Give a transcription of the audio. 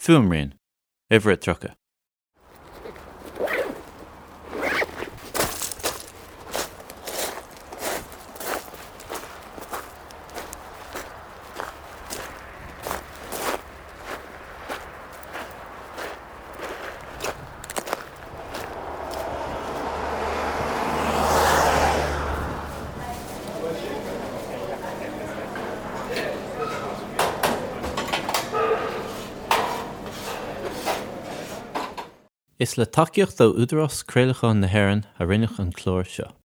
Fuamrain, Everett Trucka. Is le takeíocht ó údaráis Craolachán na hÉireann a rinneadh an clár seo.